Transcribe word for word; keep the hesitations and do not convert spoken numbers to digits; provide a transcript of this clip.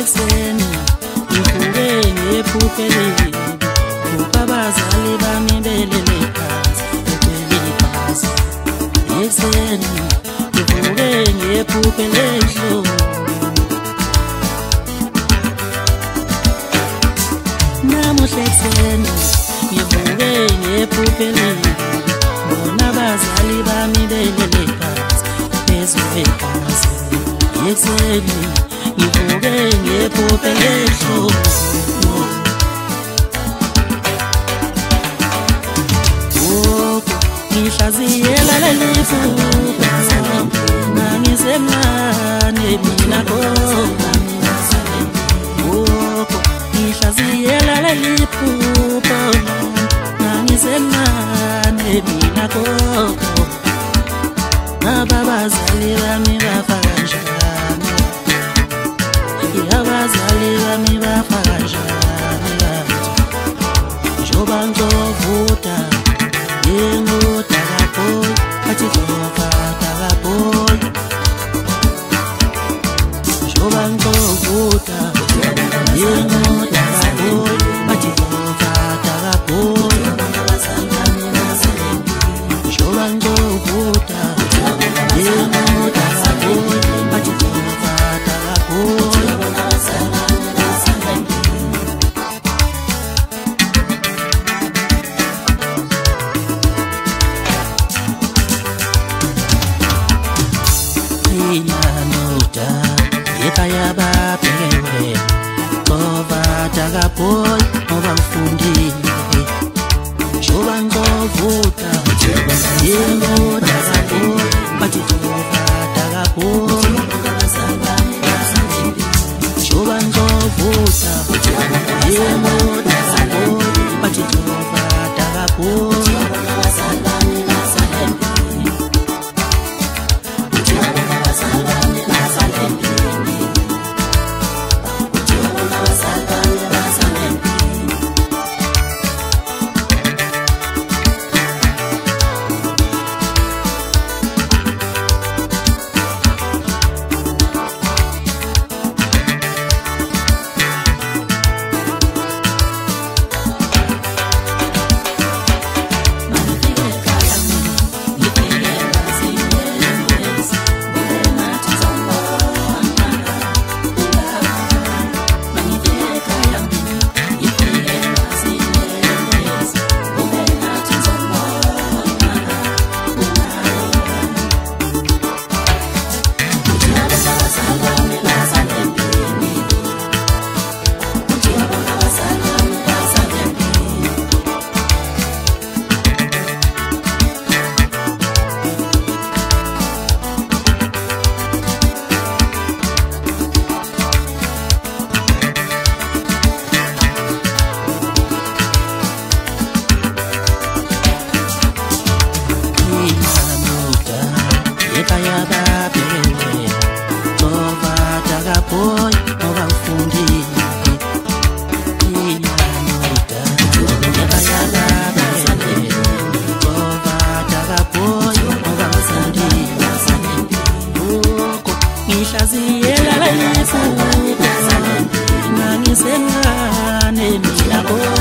Ekuseni ngivuke ngephuphelele abazali bami belele phansi begcwele ibhasi. Ekuseni ngivuke ngephuphelele namuhla ekuseni ngivuke ngephuphelele bona abazali bami belele phansi phezu kwebhasi. Ekuseni ngivuke ngephuphelele ngihlaziyela leli phupho nangisemncane mina kodwa ngihlaziyela leli phupho nangisemncane mina kodwa abazali bami bafa kanjani abazali bami bafa kanjani njoba ngizovuta yengo tagaboy athi zofa tagaboy njoba ngizovuta yengo tagaboy athi zofa tagaboy njoba ngizovuta yengo tagaboy athi zofa tagaboy. Ekaya babhekewe ngoba tagaboy ngoba ngifundile njoba ngizovuta yengo tagaboy bathi zofa tagaboy njoba ngizovuta yengo tagaboy bathi zofa tagaboy. Ekaya babhekewe ngoba tagaboy ngoba ngifundile ekaya babhekewe ngoba tagaboy ngoba ngifundile ngihlaziyela leli phupho nangisemncane mina kodwa